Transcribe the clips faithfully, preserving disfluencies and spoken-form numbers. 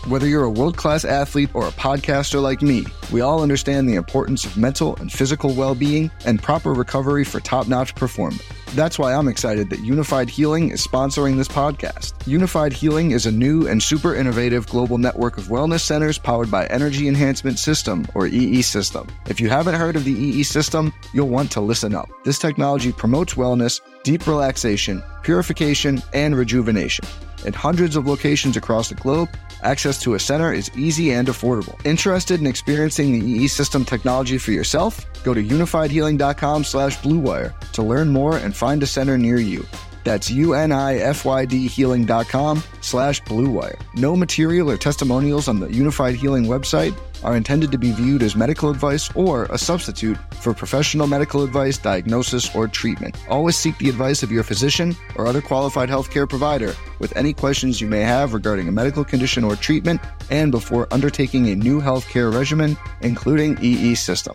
Whether you're a world-class athlete or a podcaster like me, we all understand the importance of mental and physical well-being and proper recovery for top-notch performance. That's why I'm excited that Unified Healing is sponsoring this podcast. Unified Healing is a new and super innovative global network of wellness centers powered by Energy Enhancement System, or E E System. If you haven't heard of the E E System, you'll want to listen up. This technology promotes wellness, deep relaxation, purification, and rejuvenation. In hundreds of locations across the globe, access to a center is easy and affordable. Interested in experiencing the E E System technology for yourself? Go to unifiedhealing.com slash bluewire to learn more and find a center near you. That's U-N-I-F-Y-D healing.com slash bluewire. No material or testimonials on the Unified Healing website are intended to be viewed as medical advice or a substitute for professional medical advice, diagnosis, or treatment. Always seek the advice of your physician or other qualified healthcare provider with any questions you may have regarding a medical condition or treatment and before undertaking a new healthcare regimen, including E E System.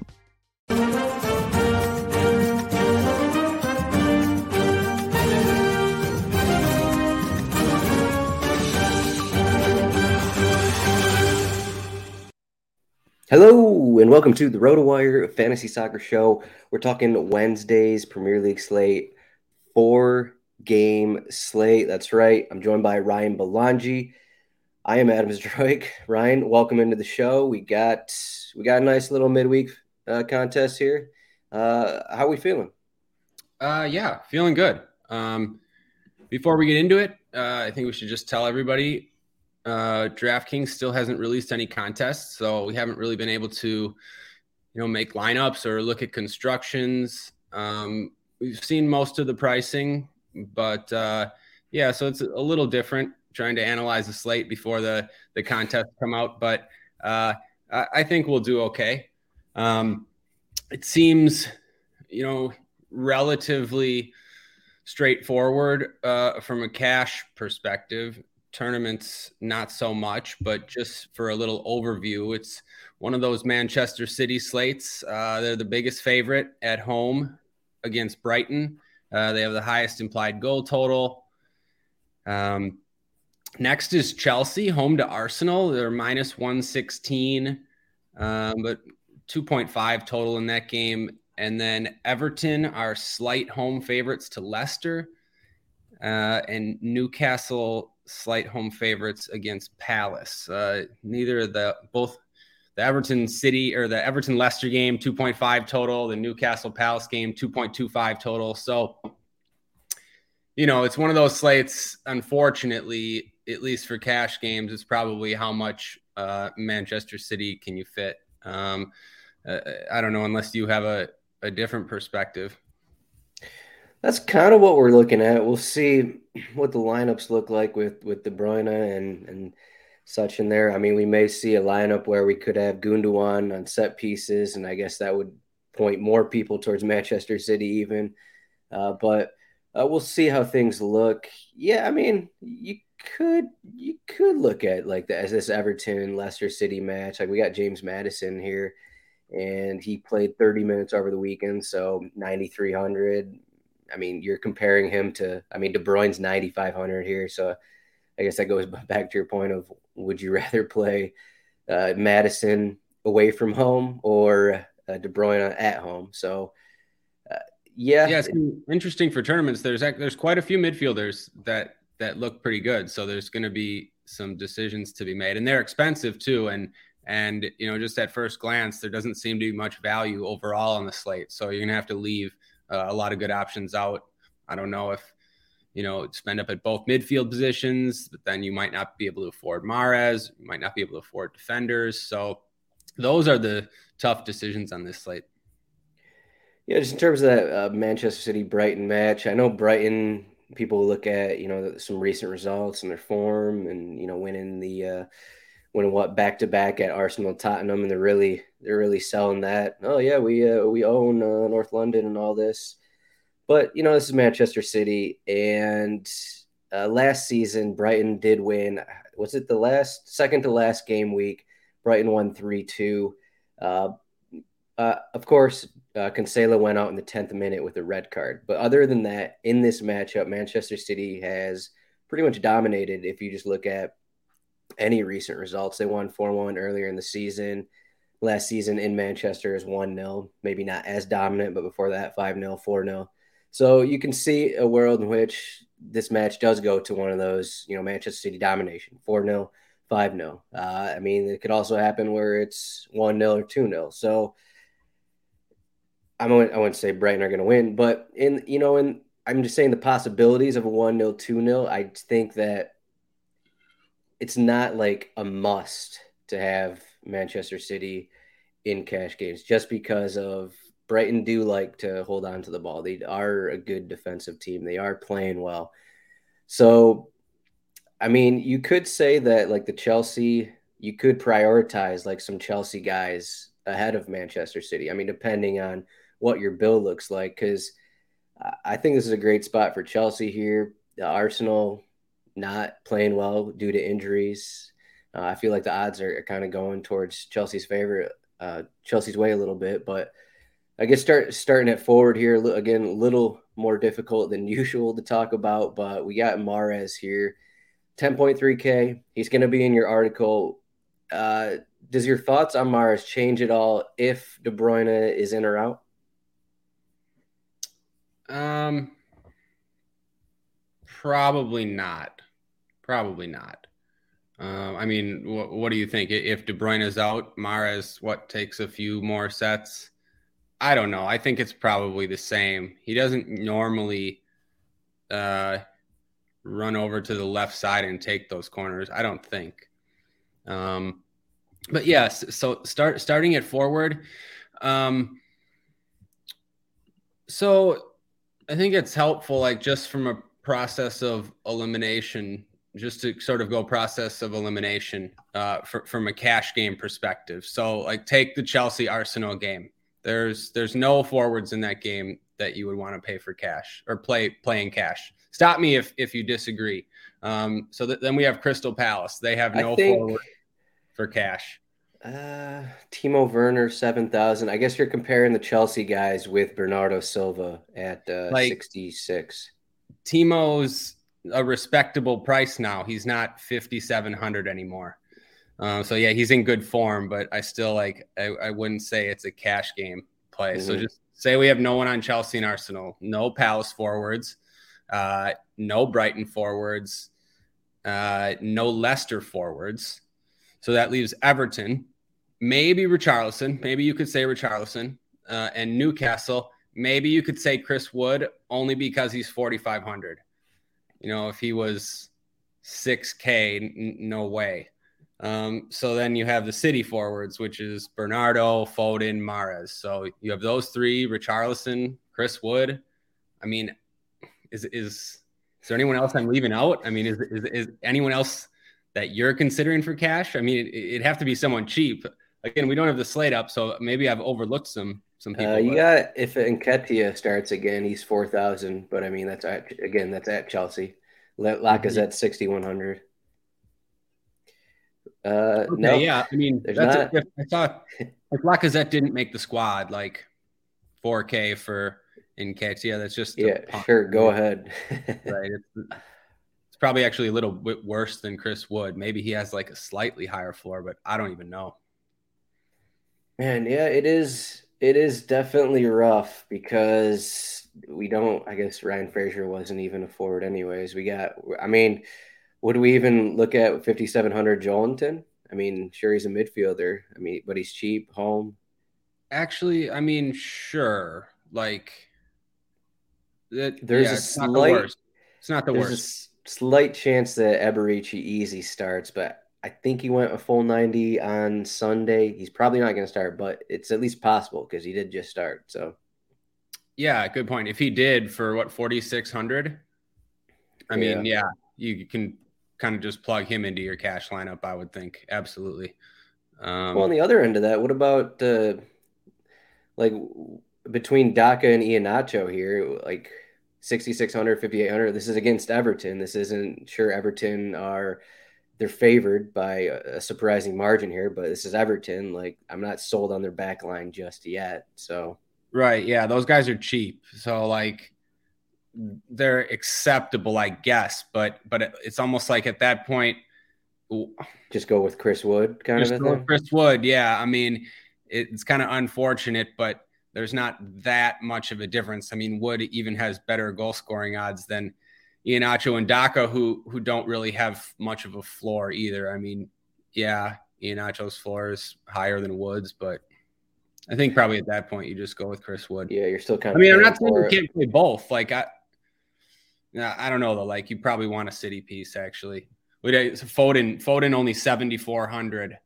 Hello, and welcome to the RotoWire Fantasy Soccer Show. We're talking Wednesday's Premier League slate, four-game slate. That's right. I'm joined by Ryan Belangi. I am Adam Zdroik. Ryan, welcome into the show. We got we got a nice little midweek uh, contest here. Uh, how are we feeling? Uh, yeah, feeling good. Um, before we get into it, uh, I think we should just tell everybody Uh, DraftKings still hasn't released any contests, so we haven't really been able to, you know, make lineups or look at constructions. Um, we've seen most of the pricing, but uh, yeah, so it's a little different trying to analyze the slate before the the contests come out. But uh, I, I think we'll do okay. Um, it seems, you know, relatively straightforward uh, from a cash perspective. Tournaments, not so much, but just for a little overview, it's one of those Manchester City slates. Uh, they're the biggest favorite at home against Brighton. Uh, they have the highest implied goal total. Um, next is Chelsea, home to Arsenal. They're minus one sixteen, um, but two point five total in that game. And then Everton are slight home favorites to Leicester, uh, and Newcastle slight home favorites against Palace. Uh, neither of the both the Everton City or the Everton Leicester game, two point five total, the Newcastle Palace game, two point two five total. So, you know, it's one of those slates, unfortunately, at least for cash games, it's probably how much uh, Manchester City can you fit. Um, uh, I don't know, unless you have a, a different perspective. That's kind of what we're looking at. We'll see what the lineups look like with, with De Bruyne and, and such in there. I mean, we may see a lineup where we could have Gundogan on set pieces, and I guess that would point more people towards Manchester City even. Uh, but uh, we'll see how things look. Yeah, I mean, you could you could look at like the, as this Everton Leicester City match. Like we got James Maddison here, and he played thirty minutes over the weekend, so ninety-three hundred. I mean, you're comparing him to, I mean, De Bruyne's ninety-five hundred here. So I guess that goes back to your point of, would you rather play uh, Maddison away from home or uh, De Bruyne at home? So, uh, yeah. Yeah, it's interesting for tournaments. There's there's quite a few midfielders that, that look pretty good. So there's going to be some decisions to be made. And they're expensive too. And, and you know, just at first glance, there doesn't seem to be much value overall on the slate. So you're going to have to leave Uh, a lot of good options out. I don't know if, you know, spend up at both midfield positions, but then you might not be able to afford Mahrez, you might not be able to afford defenders. So those are the tough decisions on this slate. Yeah, just in terms of that uh, Manchester City-Brighton match, I know Brighton, people look at, you know, some recent results and their form and, you know, winning the, uh, winning what back-to-back at Arsenal, Tottenham, and they're really they're really selling that. Oh yeah, we uh, we own uh, North London and all this, but you know this is Manchester City, and uh, last season Brighton did win. Was it the last second to last game week? Brighton won three two. Uh, uh, of course, uh, Cancelo went out in the tenth minute with a red card, but other than that, in this matchup, Manchester City has pretty much dominated. If you just look at any recent results. They won four one earlier in the season. Last season in Manchester is one nil, maybe not as dominant, but before that, five nil, four nil. So you can see a world in which this match does go to one of those, you know, Manchester City domination, four nil, five nil. Uh, I mean, it could also happen where it's one nil or two nil. So I'm, I wouldn't say Brighton are going to win, but in, you know, in, I'm just saying the possibilities of a one nil, two nil, I think that it's not like a must to have Manchester City in cash games just because of Brighton do like to hold on to the ball. They are a good defensive team. They are playing well. So, I mean, you could say that like the Chelsea, you could prioritize like some Chelsea guys ahead of Manchester City. I mean, depending on what your bill looks like, because I think this is a great spot for Chelsea here. The Arsenal not playing well due to injuries. Uh, I feel like the odds are, are kind of going towards Chelsea's favorite, uh, Chelsea's way a little bit, but I guess start starting at forward here again, a little more difficult than usual to talk about, but we got Mahrez here, ten point three K. He's going to be in your article. Uh, does your thoughts on Mahrez change at all if De Bruyne is in or out? Um, probably not. Probably not. Um, I mean, wh- what do you think? If De Bruyne is out, Mahrez, what, takes a few more sets? I don't know. I think it's probably the same. He doesn't normally uh, run over to the left side and take those corners. I don't think. Um, but yes, so start starting at forward. Um, so I think it's helpful, like just from a process of elimination, just to sort of go process of elimination uh, for, from a cash game perspective. So like take the Chelsea Arsenal game. There's there's no forwards in that game that you would want to pay for cash or play playing cash. Stop me if if you disagree. Um, so that, then we have Crystal Palace. They have no think, forward for cash. Uh, Timo Werner seven thousand. I guess you're comparing the Chelsea guys with Bernardo Silva at uh, like, sixty-six. Timo's a respectable price now. He's not fifty-seven hundred anymore. Um, so yeah, he's in good form, but I still like, I, I wouldn't say it's a cash game play. Mm-hmm. So just say we have no one on Chelsea and Arsenal, no Palace forwards, uh, no Brighton forwards, uh, no Leicester forwards. So that leaves Everton, maybe Richarlison. Maybe you could say Richarlison uh, and Newcastle. Maybe you could say Chris Wood only because he's forty-five hundred. You know, if he was six K, n- no way. Um, so then you have the City forwards, which is Bernardo, Foden, Mahrez. So you have those three, Richarlison, Chris Wood. I mean, is is is there anyone else I'm leaving out? I mean, is is, is anyone else that you're considering for cash? I mean, it, it'd have to be someone cheap. Again, we don't have the slate up, so maybe I've overlooked some some people. Uh, you but... got, if Nketiah starts again, he's four thousand, but I mean, that's at, again, that's at Chelsea. Lacazette sixty-one hundred. Uh, okay, no, yeah. I mean, that's not... a, I thought if Lacazette didn't make the squad, like four K for Nketiah, that's just yeah. Sure, go ahead. Right. It's, it's probably actually a little bit worse than Chris Wood. Maybe he has like a slightly higher floor, but I don't even know. Man, yeah, it is. It is definitely rough because we don't. I guess Ryan Fraser wasn't even a forward, anyways. We got. I mean. Would we even look at fifty-seven hundred Joelinton? I mean, sure, he's a midfielder. I mean, but he's cheap, home. Actually, I mean, sure. Like, that, there's yeah, a it's slight, not the worst. It's not the there's worst. a slight chance that Eberici easy starts, but I think he went a full ninety on Sunday. He's probably not going to start, but it's at least possible because he did just start. So, yeah, good point. If he did for what, forty-six hundred? I yeah. mean, yeah, you can kind of just plug him into your cash lineup, I would think. Absolutely. Um, well, on the other end of that, what about uh, like between Daka and Iheanacho here, like sixty-six hundred, fifty-eight hundred? This is against Everton. This isn't sure Everton are they're favored by a surprising margin here, but this is Everton. Like, I'm not sold on their back line just yet. So right, yeah, those guys are cheap. So like they're acceptable, I guess, but but it's almost like at that point Just go with Chris Wood kind Just of a go thing? with Chris Wood, yeah. I mean, it's kind of unfortunate, but there's not that much of a difference. I mean, Wood even has better goal scoring odds than Iheanacho and Daka, who who don't really have much of a floor either. I mean, yeah, Iheanacho's floor is higher than Wood's, but I think probably at that point you just go with Chris Wood. Yeah, you're still kind I of mean, I'm paying not saying for you it. can't play both. Like I, I don't know though. Like you probably want a city piece actually. Foden, Foden only seventy-four hundred.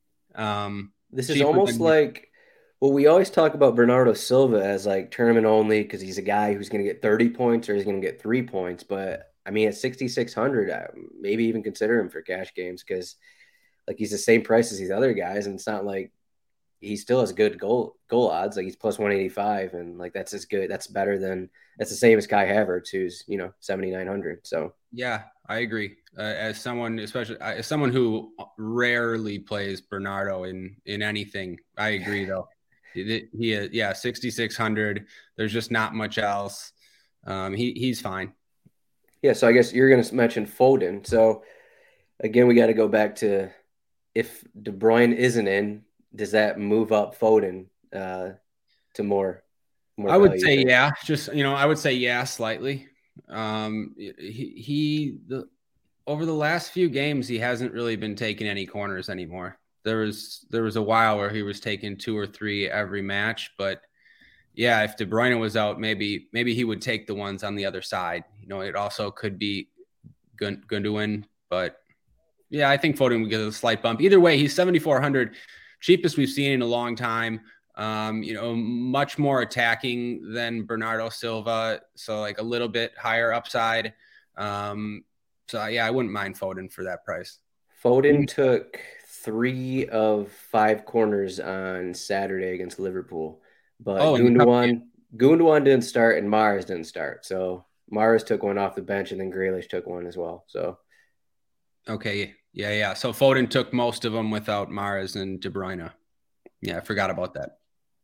Um, This is cheaper almost than like, well, we always talk about Bernardo Silva as like tournament only because he's a guy who's going to get thirty points or he's going to get three points. But I mean, at sixty-six hundred, I maybe even consider him for cash games because like he's the same price as these other guys, and it's not like he still has good goal goal odds. Like he's plus one eighty-five, and like that's as good. That's better than that's the same as Kai Havertz, who's you know seventy-nine hundred. So yeah, I agree. Uh, as someone, especially as someone who rarely plays Bernardo in in anything, I agree though. He, he yeah, sixty-six hundred. There's just not much else. Um, he he's fine. Yeah, so I guess you're going to mention Foden. So again, we got to go back to if De Bruyne isn't in, does that move up Foden uh, to more more I would value? say yeah, just you know, I would say yeah, slightly. Um, he he the over the last few games he hasn't really been taking any corners anymore. There was there was a while where he was taking two or three every match, but yeah, if De Bruyne was out, maybe maybe he would take the ones on the other side. You know, it also could be Gundogan, but yeah, I think Foden would get a slight bump. Either way, he's seventy-four hundred, cheapest we've seen in a long time. Um, you know, much more attacking than Bernardo Silva, so like a little bit higher upside. Um, so yeah, I wouldn't mind Foden for that price. Foden took three of five corners on Saturday against Liverpool, but Oh, and Gundogan Gundogan didn't start and Mahrez didn't start. So Mahrez took one off the bench, and then Grealish took one as well. So okay, yeah, yeah. So Foden took most of them without Mahrez and De Bruyne. Yeah, I forgot about that.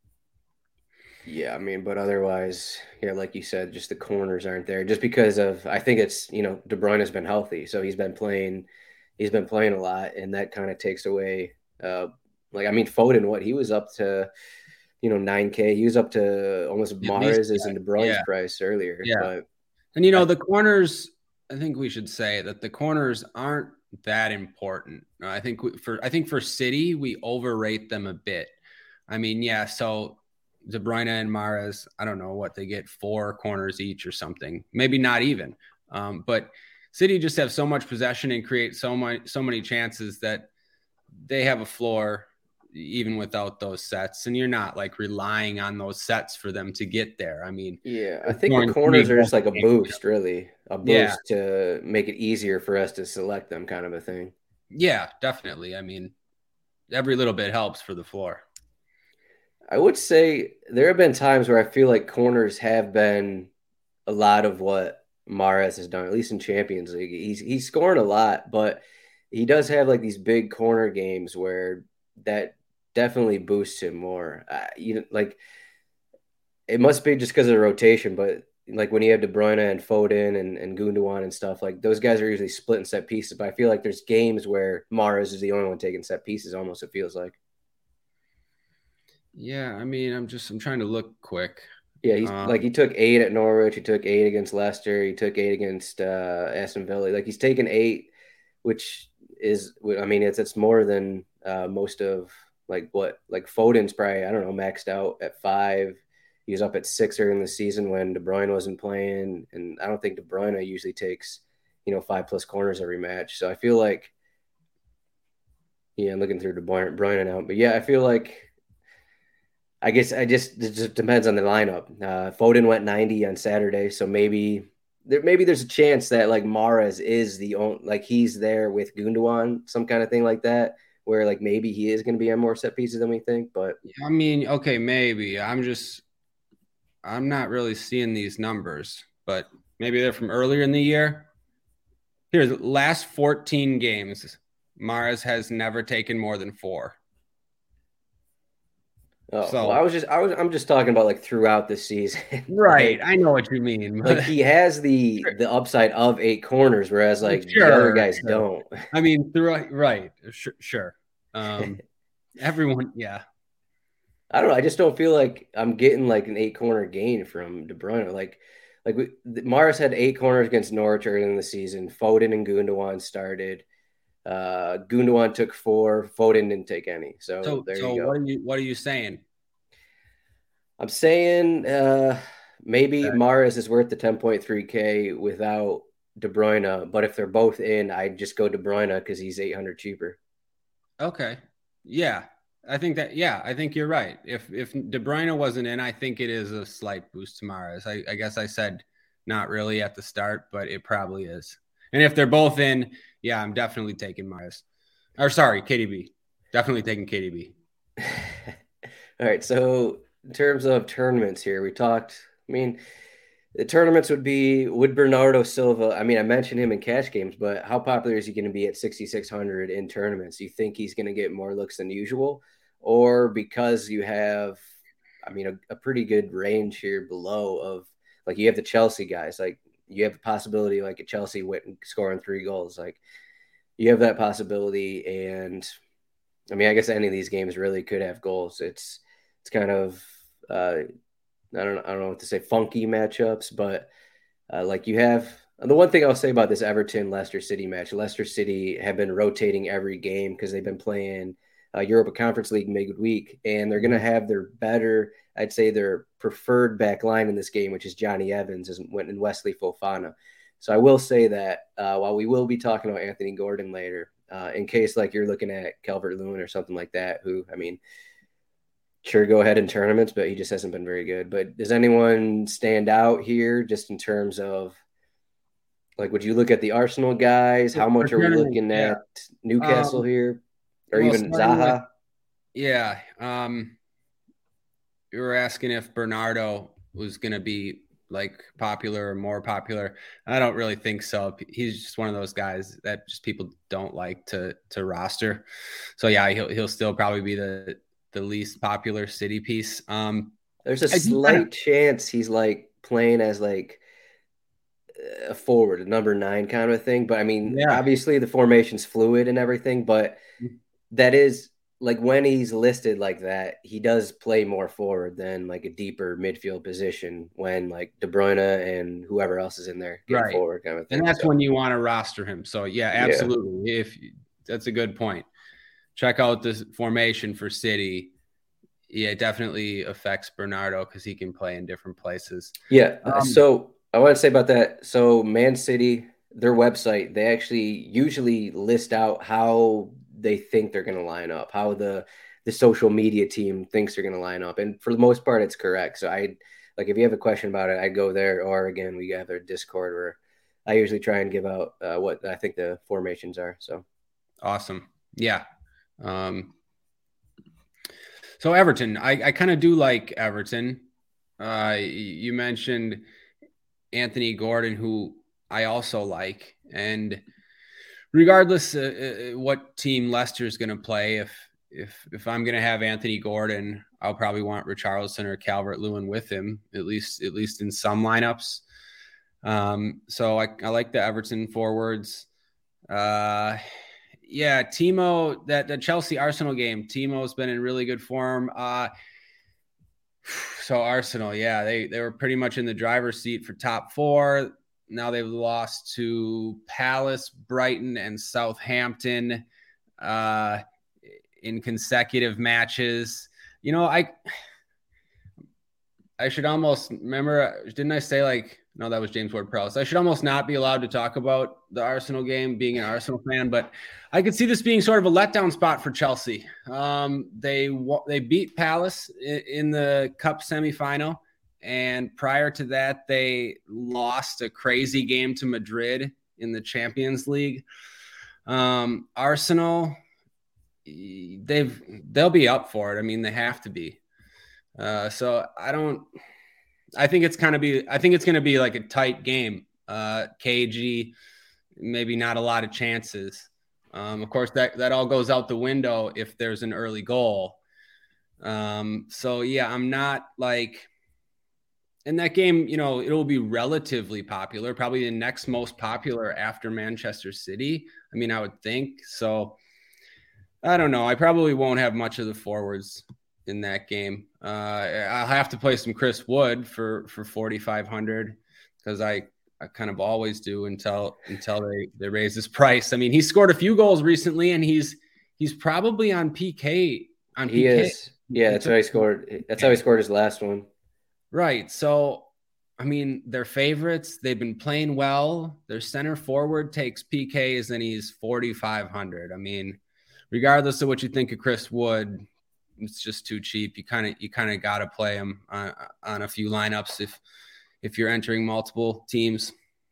yeah, I mean, but otherwise, yeah, like you said, just the corners aren't there. Just because of, I think it's you know, De Bruyne has been healthy, so he's been playing, he's been playing a lot, and that kind of takes away. Uh, like I mean, Foden, what he was up to, you know, nine K. He was up to almost At least, Mahrez's yeah, and De Bruyne's yeah, price earlier. yeah. But And you know, I, the corners. I think we should say that the corners aren't that important. I think for I think for City we overrate them a bit. I mean, yeah. So De Bruyne and Mahrez, I don't know what they get, four corners each or something. Maybe not even. Um, but City just have so much possession and create so much so many chances that they have a floor even without those sets, and you're not like relying on those sets for them to get there. I mean, yeah, I think the corners are just like a boost, really, a boost yeah. to make it easier for us to select them, kind of a thing. Yeah, definitely. I mean, every little bit helps for the floor. I would say there have been times where I feel like corners have been a lot of what Mahrez has done, at least in Champions League. He's he's scoring a lot, but he does have like these big corner games where that definitely boosts him more. Uh, you know, like it must be just because of the rotation, but like when you have De Bruyne and Foden and, and Gundogan and stuff, like those guys are usually splitting set pieces. But I feel like there's games where Mahrez is the only one taking set pieces. Almost it feels like. Yeah, I mean, I'm just I'm trying to look quick. Yeah, he's um, like he took eight at Norwich. He took eight against Leicester. He took eight against uh, Aston Villa. Like he's taken eight, which is I mean it's it's more than uh, most of like what like Foden's probably I don't know maxed out at five. He was up at six early in the season when De Bruyne wasn't playing, and I don't think De Bruyne usually takes you know five plus corners every match. So I feel like yeah, I'm looking through De Bruyne now, but yeah, I feel like. I guess I just it just depends on the lineup. Uh, Foden went ninety on Saturday, so maybe there maybe there's a chance that like Mahrez is the only like he's there with Gundogan, some kind of thing like that, where like maybe he is going to be on more set pieces than we think. But I mean, okay, maybe I'm just I'm not really seeing these numbers, but maybe they're from earlier in the year. Here's last fourteen games, Mahrez has never taken more than four. Oh, So well, I was just I was I'm just talking about like throughout the season. right, like, I know what you mean. like he has the the upside of eight corners, whereas like the other Sure, guys sure. don't. I mean, throughout, right? Sure, sure. Um, everyone, yeah. I don't know. I just don't feel like I'm getting like an eight corner gain from De Bruyne. Like, like we, Morris had eight corners against Norwich early in the season. Foden and Gundogan started. Uh, Gundogan took four. Foden didn't take any. So So, there so you what go. are you, what are you saying? I'm saying uh, maybe That, Morris is worth the ten point three K without De Bruyne. But if they're both in, I'd just go De Bruyne because he's eight hundred cheaper. okay, yeah, I think that, yeah, I think you're right. If if De Bruyne wasn't in, I think it is a slight boost to Mahrez. I, I guess I said not really at the start, but it probably is. And if they're both in, yeah, I'm definitely taking Mahrez. Or sorry, K D B. Definitely taking K D B. All right. So in terms of tournaments here, we talked. I mean, the tournaments would be would Bernardo Silva. I mean, I mentioned him in cash games, but how popular is he going to be at sixty-six hundred in tournaments? Do you think he's going to get more looks than usual, or because you have, I mean, a, a pretty good range here below of like you have the Chelsea guys, like you have the possibility like a Chelsea went and scoring three goals, like you have that possibility, and I mean, I guess any of these games really could have goals. It's it's kind of uh, I don't I don't know what to say, funky matchups, but uh, like you have the one thing I'll say about this Everton Leicester City match. Leicester City have been rotating every game because they've been playing uh, Europa Conference League midweek, and they're going to have their better, I'd say, their preferred back line in this game, which is Johnny Evans and Wesley Fofana. So I will say that uh, while we will be talking about Anthony Gordon later, uh, in case like you're looking at Calvert-Lewin or something like that, who I mean sure go ahead in tournaments, but he just hasn't been very good. But does anyone stand out here just in terms of like, would you look at the Arsenal guys? How For much are we tournament, looking yeah. at Newcastle Um, here, or well, even starting with, Zaha? yeah. Um, you were asking if Bernardo was going to be like popular or more popular. I don't really think so. He's just one of those guys that just people don't like to to roster. So yeah, he'll he'll still probably be the the least popular City piece. Um, There's a I do kind of, slight chance he's like playing as like a forward, a number nine kind of thing. But I mean, yeah, obviously the formation's fluid and everything, but that is like when he's listed like that, he does play more forward than like a deeper midfield position when like De Bruyne and whoever else is in there getting right. forward kind of thing. And that's So when you want to roster him. So yeah, yeah. absolutely. If that's a good point. Check out this formation for City. Yeah, it definitely affects Bernardo because he can play in different places. Yeah. Um, So I want to say about that. So Man City, their website, they actually usually list out how they think they're going to line up, how the the social media team thinks they're going to line up, and for the most part, it's correct. So I like if you have a question about it, I go there, or again, we have their Discord where I usually try and give out uh, what I think the formations are. So awesome. Yeah. Um, so Everton, I, I kind of do like Everton. Uh, you mentioned Anthony Gordon, who I also like, and regardless uh, uh, what team Leicester is going to play, if if if I'm going to have Anthony Gordon, I'll probably want Richarlison or Calvert-Lewin with him, at least at least in some lineups. Um, so I, I like the Everton forwards. Uh, yeah, Timo, that the Chelsea Arsenal game, Timo's been in really good form. Uh, so Arsenal, yeah, they they were pretty much in the driver's seat for top four. Now they've lost to Palace, Brighton, and Southampton uh, in consecutive matches. You know, I I should almost remember, didn't I say like, no, that was James Ward-Prowse. I should almost not be allowed to talk about the Arsenal game, being an Arsenal fan, but I could see this being sort of a letdown spot for Chelsea. Um, they they beat Palace in, in the Cup semifinal, and prior to that, they lost a crazy game to Madrid in the Champions League. Um, Arsenal, they've they'll be up for it. I mean, they have to be. Uh, so I don't. I think it's kind of be. I think it's going to be like a tight game. Uh, cagey, maybe not a lot of chances. Um, of course, that that all goes out the window if there's an early goal. Um, so yeah, I'm not like in that game, you know, it'll be relatively popular, probably the next most popular after Manchester City. I mean, I would think so. I don't know. I probably won't have much of the forwards in that game. Uh, I'll have to play some Chris Wood for, for forty-five hundred because I, I kind of always do until, until they, they raise his price. I mean, he scored a few goals recently and he's, he's probably on P K on He P K. is. Yeah, that's how he scored. That's how he scored his last one. Right. So, I mean, they're favorites. They've been playing well. Their center forward takes P Ks and he's forty-five hundred. I mean, regardless of what you think of Chris Wood, it's just too cheap. You kind of you kind of got to play him on, on a few lineups if if you're entering multiple teams.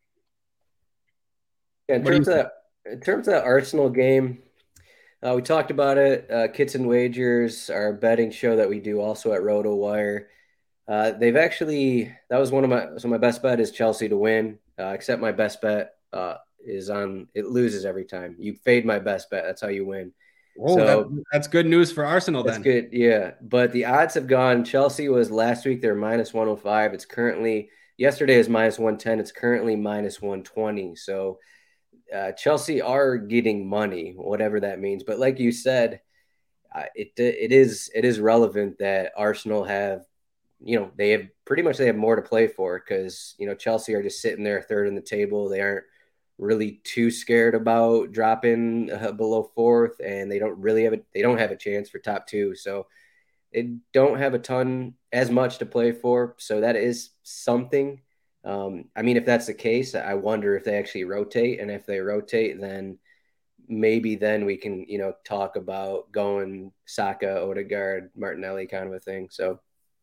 Yeah, in terms of that, in terms of that Arsenal game, uh, we talked about it. Uh, Kits and Wagers, our betting show that we do also at RotoWire. Uh, they've actually that was one of my so my best bet is Chelsea to win. Uh, except my best bet uh, is on it loses every time. You fade my best bet. That's how you win. Oh, so, that, that's good news for Arsenal then. That's good, yeah. But the odds have gone. Chelsea was last week. They're minus one oh five. It's currently yesterday is minus one ten. It's currently minus one twenty. So uh, Chelsea are getting money, whatever that means. But like you said, uh, it it is it is relevant that Arsenal have. You know, they have pretty much they have more to play for because, you know, Chelsea are just sitting there third in the table. They aren't really too scared about dropping uh, below fourth, and they don't really have a they don't have a chance for top two. So they don't have a ton as much to play for. So that is something. Um, I mean, if that's the case, I wonder if they actually rotate, and if they rotate, then maybe then we can, you know, talk about going Saka, Odegaard, Martinelli kind of a thing. So.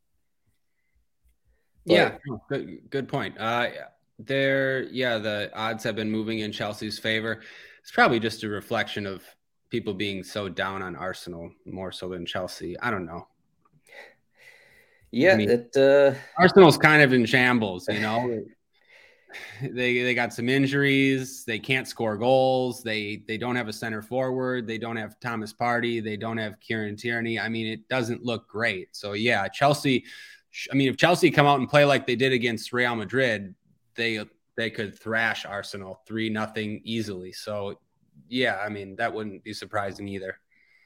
But, yeah, good, good point. Uh, there, yeah, the odds have been moving in Chelsea's favor. It's probably just a reflection of people being so down on Arsenal more so than Chelsea. I don't know. Yeah, I mean, it, uh... Arsenal's kind of in shambles, you know. they they got some injuries. They can't score goals. They they don't have a center forward. They don't have Thomas Partey. They don't have Kieran Tierney. I mean, it doesn't look great. So yeah, Chelsea. I mean, if Chelsea come out and play like they did against Real Madrid, they they could thrash Arsenal three nothing easily. So, yeah, I mean, that wouldn't be surprising either.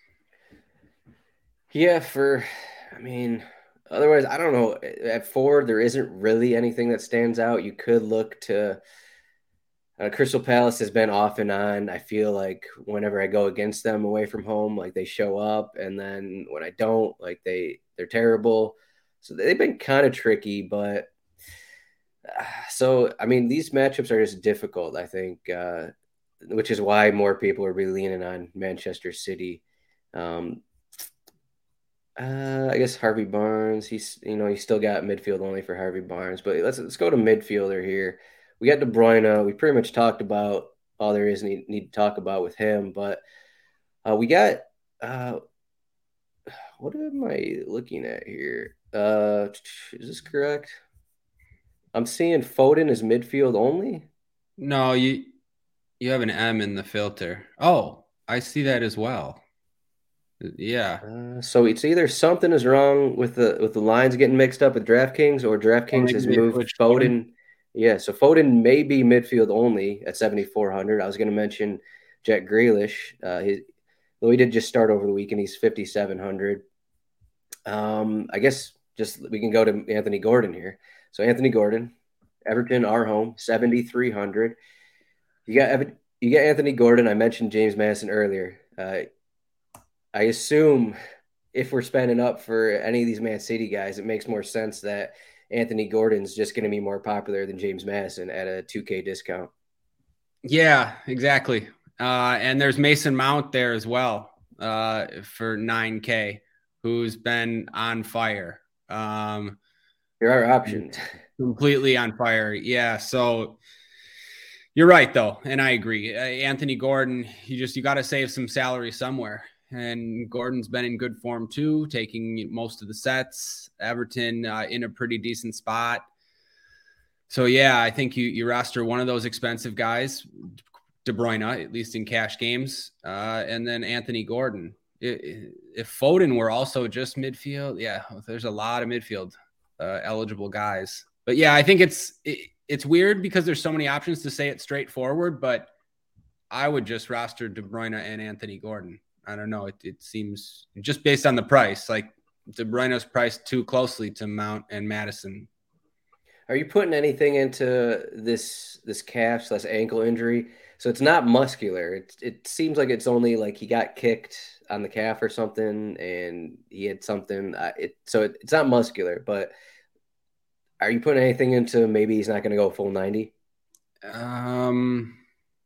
Yeah, for, I mean, otherwise, I don't know. At forward, there isn't really anything that stands out. You could look to uh, Crystal Palace has been off and on. I feel like whenever I go against them away from home, like they show up, and then when I don't, like they they're terrible. So they've been kind of tricky, but uh, so, I mean, these matchups are just difficult, I think, uh, which is why more people are really leaning on Manchester City. Um, uh, I guess Harvey Barnes, he's, you know, he's still got midfield only for Harvey Barnes, but let's, let's go to midfielder here. We got De Bruyne. We pretty much talked about all there is need, need to talk about with him, but uh, we got, uh, what am I looking at here? Uh, is this correct? I'm seeing Foden is midfield only. No, you you have an M in the filter. Oh, I see that as well. Yeah. Uh, so it's either something is wrong with the with the lines getting mixed up with DraftKings, or DraftKings has moved Foden. Foden. Yeah, so Foden may be midfield only at seventy-four hundred. I was going to mention Jack Grealish. Uh, his, though he did just start over the weekend, he's fifty-seven hundred. Um, I guess. Just we can go to Anthony Gordon here. So Anthony Gordon, Everton, our home, seventy-three hundred. You got you got Anthony Gordon. I mentioned James Maddison earlier. Uh, I assume if we're spending up for any of these Man City guys, it makes more sense that Anthony Gordon's just going to be more popular than James Maddison at a two K discount. Yeah, exactly. Uh, and there's Mason Mount there as well uh, for nine K, who's been on fire. Um, there are options. Completely on fire. Yeah. So you're right though. And I agree. Uh, Anthony Gordon, you just, you got to save some salary somewhere. And Gordon's been in good form too, taking most of the sets. Everton uh, in a pretty decent spot. So yeah, I think you, you roster one of those expensive guys, De Bruyne, at least in cash games. Uh, and then Anthony Gordon. if Foden were also just midfield, yeah, there's a lot of midfield uh, eligible guys. But yeah, I think it's it, it's weird because there's so many options to say it straightforward, but I would just roster De Bruyne and Anthony Gordon. I don't know. It, it seems just based on the price, like De Bruyne's priced too closely to Mount and Madison. Are you putting anything into this this calf slash ankle injury? So it's not muscular. It it seems like it's only like he got kicked on the calf or something, and he had something. Uh, it so it, it's not muscular. But are you putting anything into maybe he's not going to go full ninety? Um,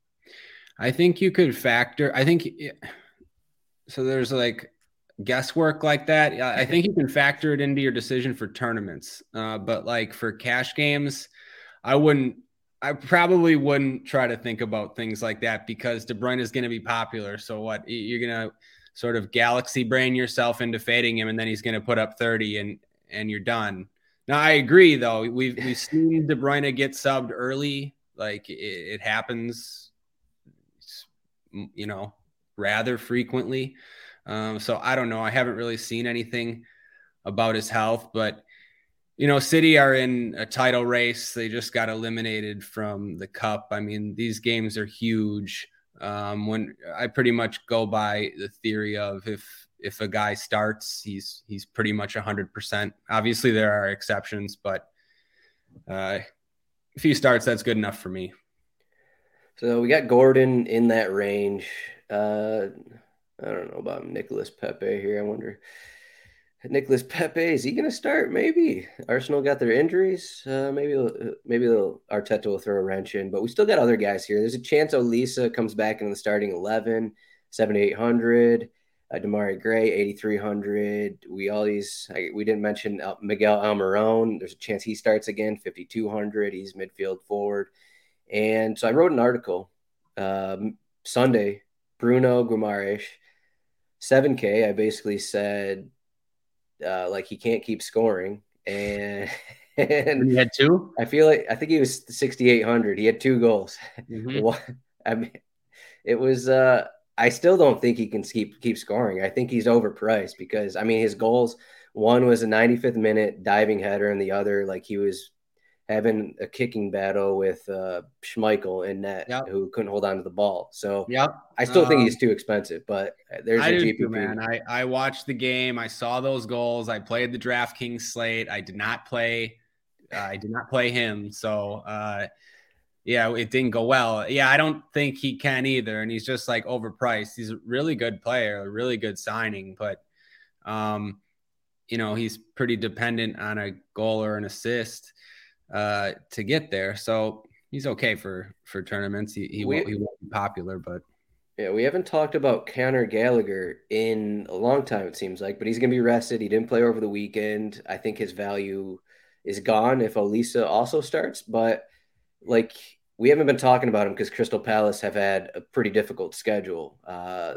I think you could factor. I think so. There's like guesswork like that. I think you can factor it into your decision for tournaments. Uh, but like for cash games, I wouldn't. I probably wouldn't try to think about things like that because De Bruyne is going to be popular. So what you're going to sort of galaxy brain yourself into fading him, and then he's going to put up thirty, and and you're done. Now I agree though. We've we've seen De Bruyne get subbed early. Like it, it happens, you know, rather frequently. Um, so I don't know. I haven't really seen anything about his health, but you know, City are in a title race. They just got eliminated from the cup. I mean, these games are huge. Um, when I pretty much go by the theory of if if a guy starts, he's he's pretty much one hundred percent. Obviously, there are exceptions, but uh, if he starts, that's good enough for me. So we got Gordon in that range. Uh, I don't know about Nicolas Pepe here. I wonder. Nicolas Pepe, is he going to start? Maybe. Arsenal got their injuries. Uh, maybe maybe Arteta will throw a wrench in, but we still got other guys here. There's a chance Olisa comes back in the starting eleven, seventy-eight hundred. Uh, Damari Gray, eighty-three hundred. We all these, I, we didn't mention Miguel Almiron. There's a chance he starts again, fifty-two hundred. He's midfield forward. And so I wrote an article um, Sunday, Bruno Guimaraes, seven K. I basically said, Uh, like he can't keep scoring, and, and he had two. I feel like I think he was sixty-eight hundred. He had two goals. Mm-hmm. I mean, it was. Uh, I still don't think he can keep keep scoring. I think he's overpriced because I mean his goals. One was a ninety-fifth minute diving header, and the other like he was having a kicking battle with uh, Schmeichel in net, yep. who couldn't hold on to the ball. So yep. I still um, think he's too expensive, but there's I a do G P P. too, man. I, I watched the game. I saw those goals. I played the DraftKings slate. I did not play. Uh, I did not play him. So, uh, yeah, it didn't go well. Yeah, I don't think he can either. And he's just like overpriced. He's a really good player, a really good signing, but, um, you know, he's pretty dependent on a goal or an assist uh to get there, so he's okay for for tournaments. He he, we, won't, he won't be popular, but yeah, we haven't talked about Conor Gallagher in a long time, it seems like, but he's gonna be rested. He didn't play over the weekend. I think his value is gone if Olisa also starts, but like we haven't been talking about him because Crystal Palace have had a pretty difficult schedule. Uh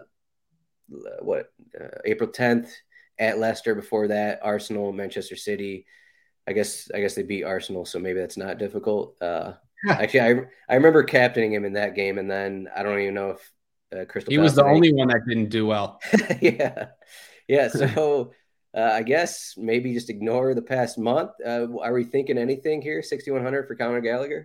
what uh, April tenth at Leicester, before that Arsenal, Manchester City. I guess I guess they beat Arsenal, so maybe that's not difficult. Uh, actually, I I remember captaining him in that game, and then I don't even know if uh, Crystal. He was the only one that didn't do well. yeah, yeah. So uh, I guess maybe just ignore the past month. Uh, are we thinking anything here? sixty-one hundred for Conor Gallagher?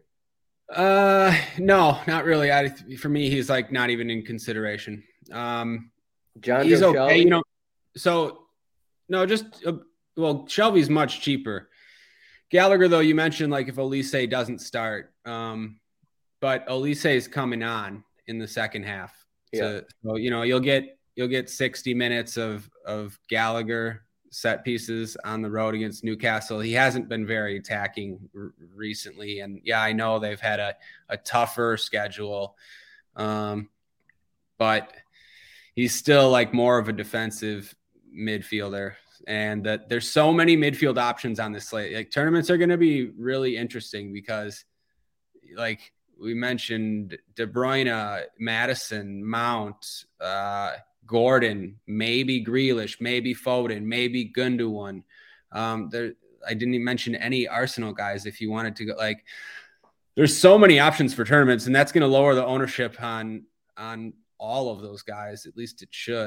Uh, no, not really. I for me, he's like not even in consideration. Um, John, he's Joe okay, Shelby? you know. So no, just uh, well, Shelby's much cheaper. Gallagher, though, you mentioned like if Olise doesn't start, um, but Olise is coming on in the second half. Yeah. So, so you know you'll get you'll get sixty minutes of of Gallagher set pieces on the road against Newcastle. He hasn't been very attacking r- recently, and yeah, I know they've had a a tougher schedule, um, but he's still like more of a defensive midfielder. And that there's so many midfield options on this slate. Like tournaments are going to be really interesting because like we mentioned De Bruyne, Madison, Mount, uh, Gordon, maybe Grealish, maybe Foden, maybe Gundogan. Um, there, I didn't even mention any Arsenal guys. If you wanted to go, like there's so many options for tournaments, and that's going to lower the ownership on, on all of those guys. At least it should.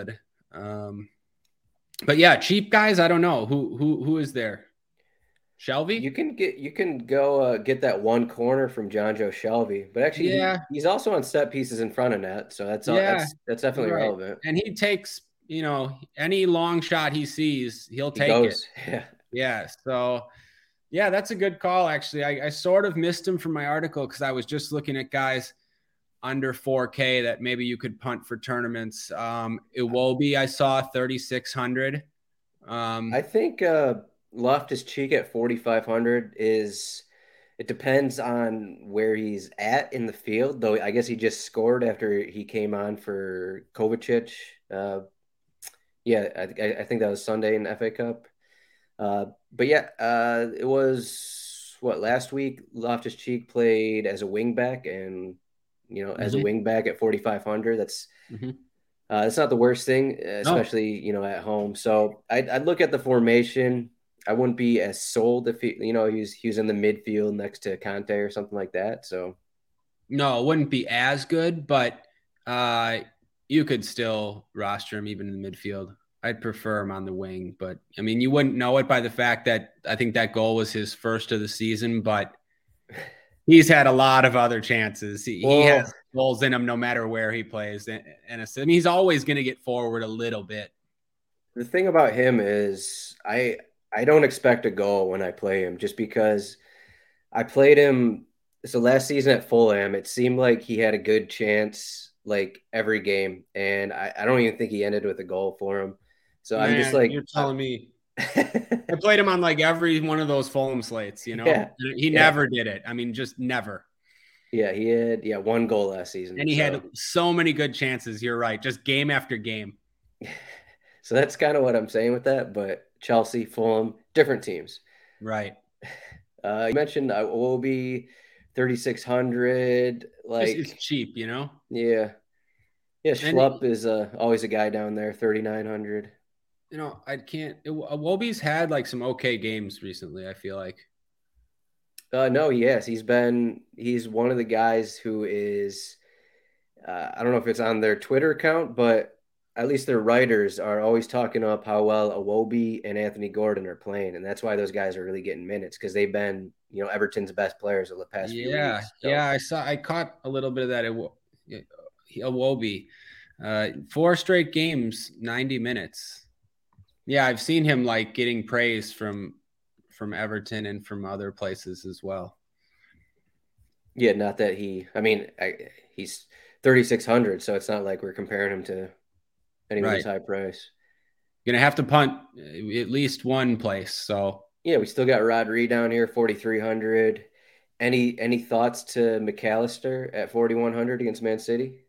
Um, but yeah, cheap guys. I don't know who who who is there. Shelby? You can get you can go uh, get that one corner from John Joe Shelby, but actually, yeah, he, he's also on set pieces in front of net, so that's all, yeah, that's that's definitely right. relevant. And he takes, you know, any long shot he sees, he'll He take goes. it. Yeah, yeah. So, yeah, that's a good call. Actually, I, I sort of missed him from my article because I was just looking at guys under four K that maybe you could punt for tournaments. Um, Iwobi, I saw thirty-six hundred. Um, I think. Uh, Loftus-Cheek at forty-five hundred is, it depends on where he's at in the field, though I guess he just scored after he came on for Kovacic. Uh, yeah, I, I think that was Sunday in the F A Cup. Uh, but yeah, uh, it was, what, last week Loftus-Cheek played as a wingback, and, you know, as mm-hmm. a wingback at forty-five hundred, that's mm-hmm. uh, that's not the worst thing, especially, no. you know, at home. So I'd, I'd look at the formation. I wouldn't be as sold if he, you know, he was, he was in the midfield next to Conte or something like that. So, no, it wouldn't be as good, but uh, you could still roster him even in the midfield. I'd prefer him on the wing, but I mean, you wouldn't know it by the fact that I think that goal was his first of the season, but he's had a lot of other chances. He, he has goals in him no matter where he plays, and, and I mean, he's always going to get forward a little bit. The thing about him is, I. I don't expect a goal when I play him, just because I played him. So last season at Fulham, it seemed like he had a good chance like every game, and I, I don't even think he ended with a goal for him. So Man, I'm just like, you're telling me. I played him on like every one of those Fulham slates, you know. Yeah, he yeah. never did it. I mean, just never. Yeah, he had yeah one goal last season, and he so. had so many good chances. You're right, just game after game. So that's kind of what I'm saying with that, but. Chelsea, Fulham, different teams. Right. Uh, you mentioned uh, Iwobi, thirty-six hundred. Like it's, it's cheap, you know? Yeah. Yeah, Schlupp is uh, always a guy down there, thirty-nine hundred. You know, I can't – Iwobi's had like some okay games recently, I feel like. Uh, no, he has. He's been – he's one of the guys who is uh, – I don't know if it's on their Twitter account, but – at least their writers are always talking up how well Iwobi and Anthony Gordon are playing, and that's why those guys are really getting minutes, because they've been, you know, Everton's best players of the past few yeah, weeks. So. Yeah, I saw, I caught a little bit of that Iwobi. Uh, four straight games, ninety minutes. Yeah, I've seen him like getting praise from from Everton and from other places as well. Yeah, not that he. I mean, I, he's thirty-six hundred, so it's not like we're comparing him to. Anyone's right. high price. Gonna have to punt at least one place. So yeah, we still got Rodri down here, forty-three hundred. Any any thoughts to McAllister at forty-one hundred against Man City?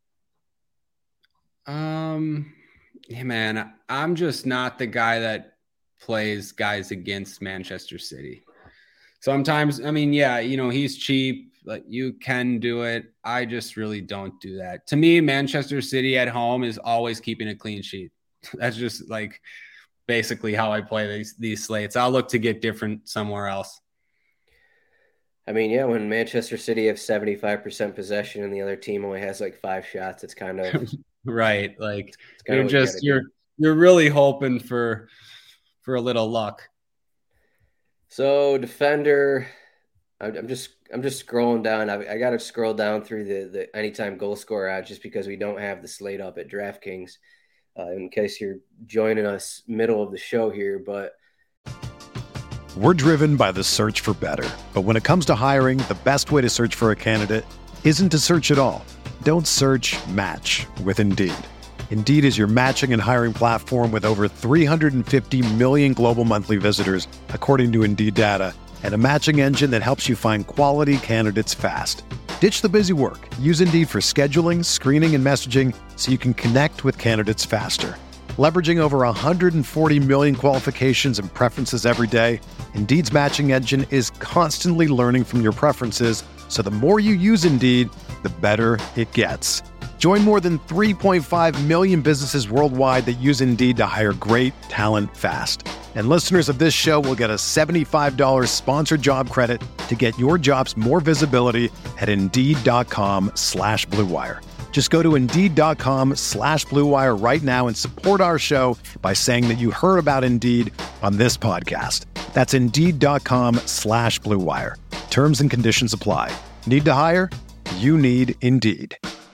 Um, yeah, man, I'm just not the guy that plays guys against Manchester City. Sometimes, I mean, yeah, you know, he's cheap. Like you can do it. I just really don't do that. To me, Manchester City at home is always keeping a clean sheet. That's just like basically how I play these these slates. I'll look to get different somewhere else. I mean, yeah, when Manchester City have seventy-five percent possession and the other team only has like five shots, it's kind of right. Like you're just you you're do. you're really hoping for for a little luck. So defender, I'm just I'm just scrolling down. I, I got to scroll down through the the anytime goal scorer odds just because we don't have the slate up at DraftKings. Uh, in case you're joining us middle of the show here, but we're driven by the search for better. But when it comes to hiring, the best way to search for a candidate isn't to search at all. Don't search, match with Indeed. Indeed is your matching and hiring platform with over three hundred fifty million global monthly visitors, according to Indeed data, and a matching engine that helps you find quality candidates fast. Ditch the busy work. Use Indeed for scheduling, screening, and messaging so you can connect with candidates faster. Leveraging over one hundred forty million qualifications and preferences every day, Indeed's matching engine is constantly learning from your preferences, so the more you use Indeed, the better it gets. Join more than three point five million businesses worldwide that use Indeed to hire great talent fast. And listeners of this show will get a seventy-five dollars sponsored job credit to get your jobs more visibility at Indeed.com slash Blue Wire. Just go to Indeed.com slash Blue Wire right now and support our show by saying that you heard about Indeed on this podcast. That's Indeed.com slash Blue Wire. Terms and conditions apply. Need to hire? You need Indeed.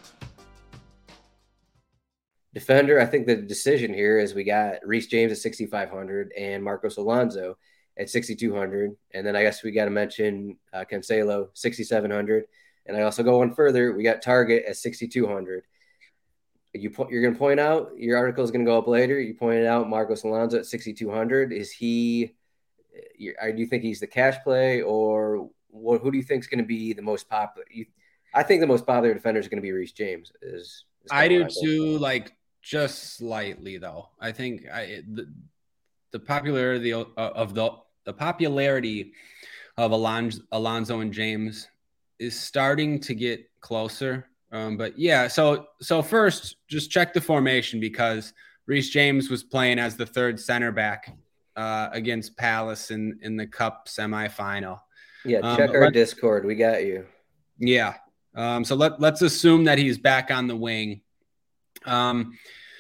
Defender, I think the decision here is we got Reece James at sixty-five hundred and Marcos Alonso at sixty-two hundred. And then I guess we got to mention uh, Cancelo, sixty-seven hundred. And I also go one further. We got Target at sixty-two hundred. You po- you're going to point out, your article is going to go up later. You pointed out Marcos Alonso at sixty-two hundred. Is he, or do you think he's the cash play, or what, who do you think is going to be the most popular? You, I think the most popular defender is going to be Reece James. Is, is I do too, like just slightly though. I think I the, the popularity of, of the the popularity of Alonso, Alonso and James is starting to get closer. Um, but yeah, so so first, just check the formation, because Reece James was playing as the third center back uh, against Palace in, in the Cup semifinal. Yeah, check um, our Discord. We got you. Yeah. Um, so let, let's assume that he's back on the wing. Um,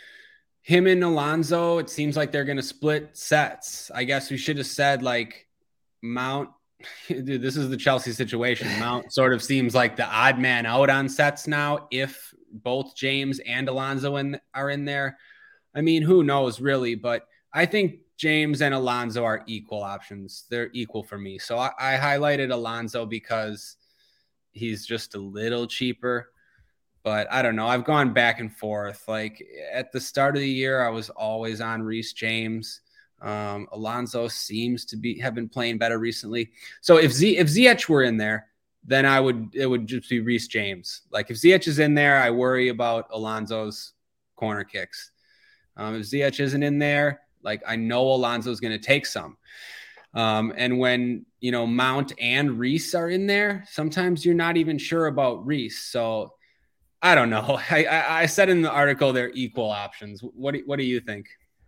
him and Alonso, it seems like they're going to split sets. I guess we should have said, like, Mount – dude, this is the Chelsea situation. Mount sort of seems like the odd man out on sets now if both James and Alonso in, are in there. I mean, who knows really, but I think James and Alonso are equal options. They're equal for me. So I, I highlighted Alonso because he's just a little cheaper, but I don't know. I've gone back and forth. Like at the start of the year, I was always on Reece James. Um, Alonso seems to be have been playing better recently. So if Z if Ziyech were in there, then I would it would just be Reece James. Like if Ziyech is in there, I worry about Alonso's corner kicks. Um, if Ziyech isn't in there, like I know Alonso's going to take some. Um, and when you know Mount and Reece are in there, sometimes you're not even sure about Reece. So I don't know. I, I, I said in the article they're equal options. What do, what do you think?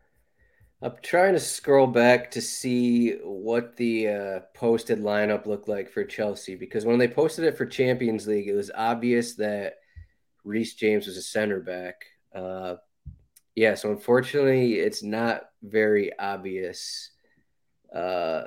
I'm trying to scroll back to see what the uh, posted lineup looked like for Chelsea, because when they posted it for Champions League, it was obvious that Reece James was a center back. Uh, yeah, so unfortunately, it's not very obvious. Uh,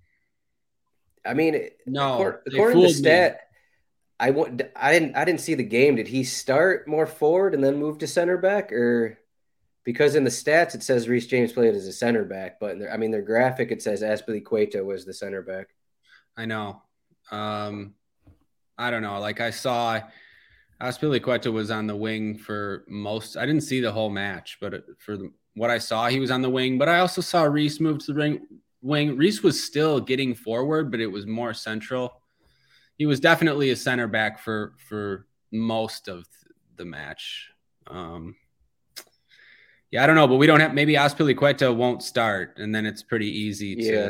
I mean, no, according, according to the stat, I, I didn't I didn't see the game. Did he start more forward and then move to center back, or? Because in the stats, it says Reece James played as a center back, but in their, I mean, their graphic, it says Azpilicueta was the center back. I know. Um, I don't know. Like I saw Azpilicueta was on the wing for most. I didn't see the whole match, but for the, what I saw, he was on the wing. But I also saw Reece move to the ring, wing. Reece was still getting forward, but it was more central. He was definitely a center back for for most of the match. Um Yeah, I don't know, but we don't have – maybe Azpilicueta won't start, and then it's pretty easy to yeah.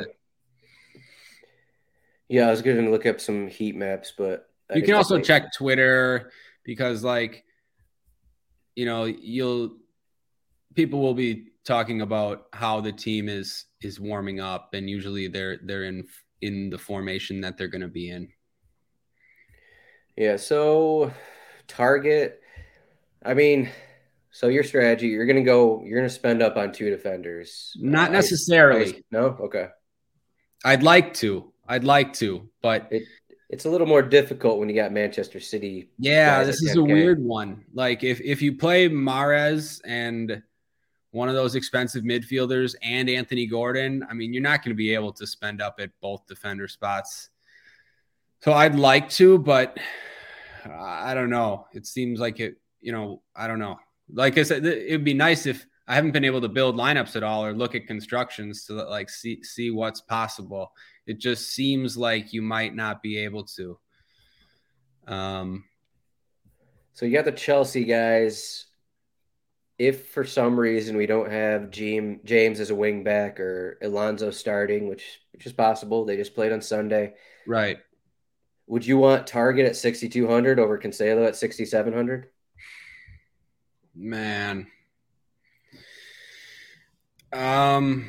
– Yeah, I was going to look up some heat maps, but – You can also check Twitter because, like, you know, you'll – people will be talking about how the team is is warming up, and usually they're they're in in the formation that they're going to be in. Yeah, so target – I mean – So your strategy, you're going to go, you're going to spend up on two defenders. Not uh, necessarily. I, I, no? Okay. I'd like to. I'd like to, but it, it's a little more difficult when you got Manchester City. Yeah, this is a weird one. Like if, if you play Mahrez and one of those expensive midfielders and Anthony Gordon, I mean, you're not going to be able to spend up at both defender spots. So I'd like to, but I don't know. It seems like it, you know, I don't know. Like I said, it would be nice if I haven't been able to build lineups at all or look at constructions to like see see what's possible. It just seems like you might not be able to. Um. So you got the Chelsea guys. If for some reason we don't have James James as a wing back or Alonso starting, which which is possible, they just played on Sunday. Right. Would you want Target at sixty-two hundred over Cancelo at sixty-seven hundred? Man. Um,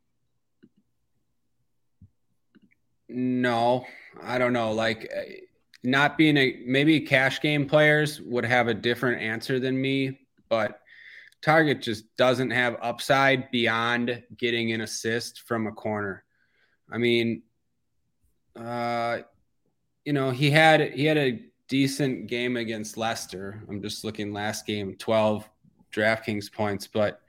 no, I don't know. Like not being a maybe cash game players would have a different answer than me, but Targett just doesn't have upside beyond getting an assist from a corner. I mean, uh, you know, he had he had a decent game against Leicester. I'm just looking last game, twelve DraftKings points, but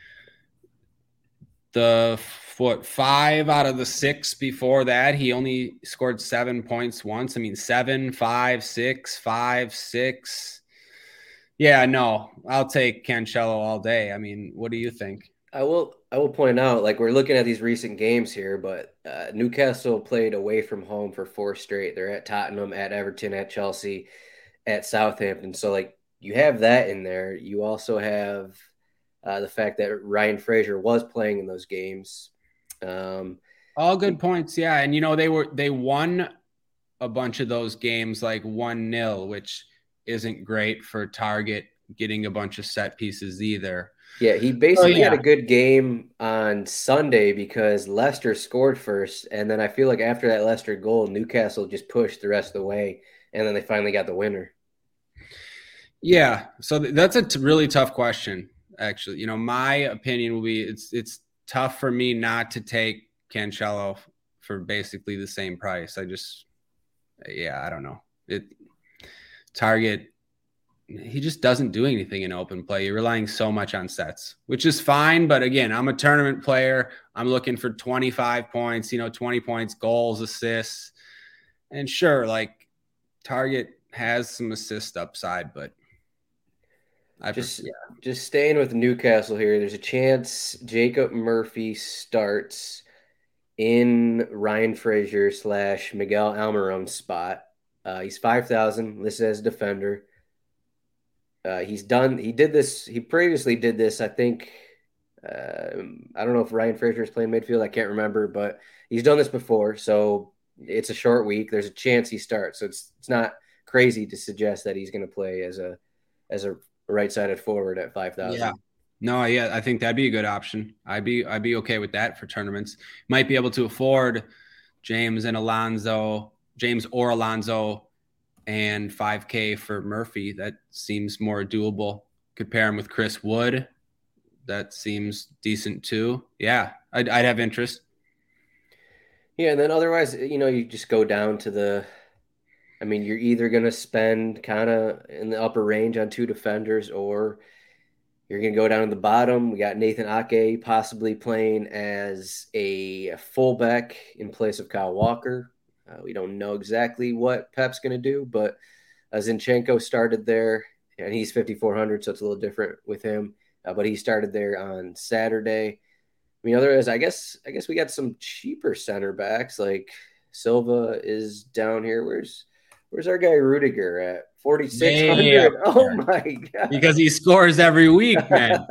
the what five out of the six before that, he only scored seven points once. I mean, seven, five, six, five, six. Yeah, no, I'll take Cancelo all day. I mean, what do you think? I will I will point out, like, we're looking at these recent games here, but uh, Newcastle played away from home for four straight. They're at Tottenham, at Everton, at Chelsea, at Southampton. So, like, you have that in there. You also have uh, the fact that Ryan Fraser was playing in those games. Um, All good points, yeah. And, you know, they were they won a bunch of those games like one nil, which isn't great for Targett getting a bunch of set pieces either. Yeah, he basically oh, yeah. had a good game on Sunday because Leicester scored first. And then I feel like after that Leicester goal, Newcastle just pushed the rest of the way. And then they finally got the winner. Yeah, so that's a t- really tough question, actually. You know, my opinion will be it's it's tough for me not to take Cancelo for basically the same price. I just, yeah, I don't know. It Targett, he just doesn't do anything in open play. You're relying so much on sets, which is fine. But again, I'm a tournament player. I'm looking for twenty-five points, you know, twenty points, goals, assists. And sure, like Targett has some assist upside, but I just yeah. just staying with Newcastle here. There's a chance Jacob Murphy starts in Ryan Fraser slash Miguel Almiron's spot. Uh, he's five thousand listed as a defender. Uh, he's done. He did this. He previously did this. I think. Uh, I don't know if Ryan Fraser is playing midfield. I can't remember, but he's done this before. So it's a short week. There's a chance he starts. So it's it's not crazy to suggest that he's going to play as a as a right-sided forward at five thousand. Yeah. No, yeah, I think that'd be a good option. I'd be I'd be okay with that for tournaments. Might be able to afford James and Alonso, James or Alonso, and five K for Murphy. That seems more doable. Could pair him with Chris Wood. That seems decent too. Yeah, I'd, I'd have interest. Yeah, and then otherwise, you know, you just go down to the – I mean, you're either going to spend kind of in the upper range on two defenders or you're going to go down to the bottom. We got Nathan Ake possibly playing as a fullback in place of Kyle Walker. Uh, we don't know exactly what Pep's going to do, but uh, Zinchenko started there, and he's fifty-four hundred, so it's a little different with him. Uh, but he started there on Saturday. I mean, otherwise, I guess I guess we got some cheaper center backs. Like Silva is down here. Where's where's our guy Rudiger at? forty-six hundred. Yeah. Oh my god! Because he scores every week, man.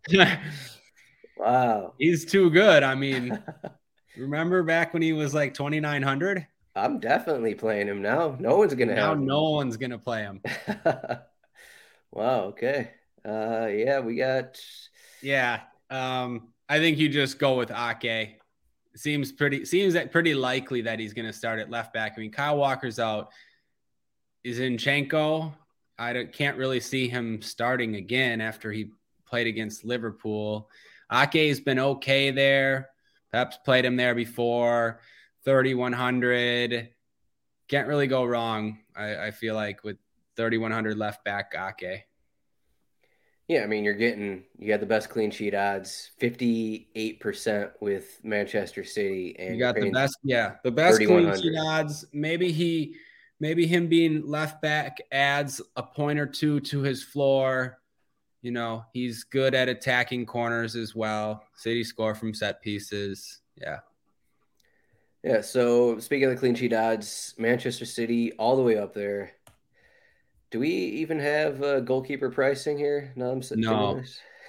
Wow, he's too good. I mean, remember back when he was like twenty-nine hundred? I'm definitely playing him now. No one's gonna now. have him. No one's gonna play him. Wow. Okay. Uh, yeah, we got. Yeah. Um, I think you just go with Ake. Seems pretty. Seems that pretty likely that he's gonna start at left back. I mean, Kyle Walker's out. Zinchenko, I don't, can't really see him starting again after he played against Liverpool. Ake's been okay there. Pep's played him there before. thirty-one hundred. Can't really go wrong, I, I feel like, with thirty-one hundred left back Ake. Yeah, I mean, you're getting – you got the best clean sheet odds, fifty-eight percent with Manchester City. And you got the best – yeah, the best clean sheet odds. Maybe he – Maybe him being left back adds a point or two to his floor. You know, he's good at attacking corners as well. City score from set pieces. Yeah. Yeah, so speaking of the clean sheet odds, Manchester City all the way up there. Do we even have uh, goalkeeper pricing here? No. no.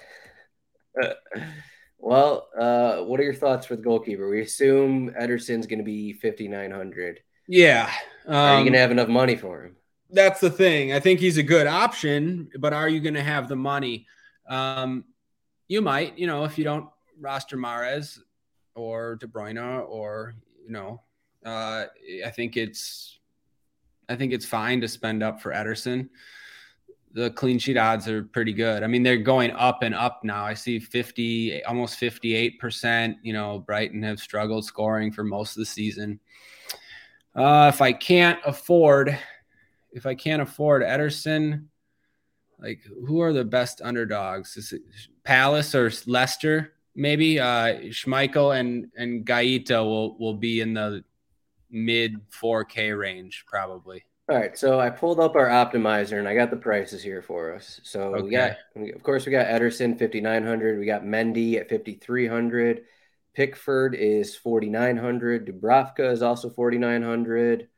Well, uh, what are your thoughts for the goalkeeper? We assume Ederson's going to be fifty-nine hundred. Yeah. Um, are you going to have enough money for him? That's the thing. I think he's a good option, but are you going to have the money? Um, you might, you know, if you don't roster Mahrez or De Bruyne or, you know, uh, I think it's I think it's fine to spend up for Ederson. The clean sheet odds are pretty good. I mean, they're going up and up now. I see fifty, almost fifty-eight percent. You know, Brighton have struggled scoring for most of the season. Uh, if I can't afford, if I can't afford Ederson, like who are the best underdogs? Is it Palace or Leicester? Maybe uh, Schmeichel and and Gaeta will will be in the mid four K range probably. All right, so I pulled up our optimizer and I got the prices here for us. So Okay. we got, of course, we got Ederson fifty-nine hundred. We got Mendy at fifty-three hundred. Pickford is forty-nine hundred. Dubravka is also forty-nine hundred.